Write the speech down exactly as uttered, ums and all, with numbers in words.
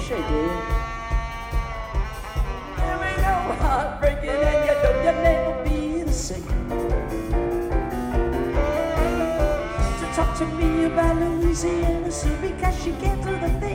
sure you do. There ain't no heartbreaking and you know you'll never be the same. To talk to me about Louisiana, see, because she can't do the thing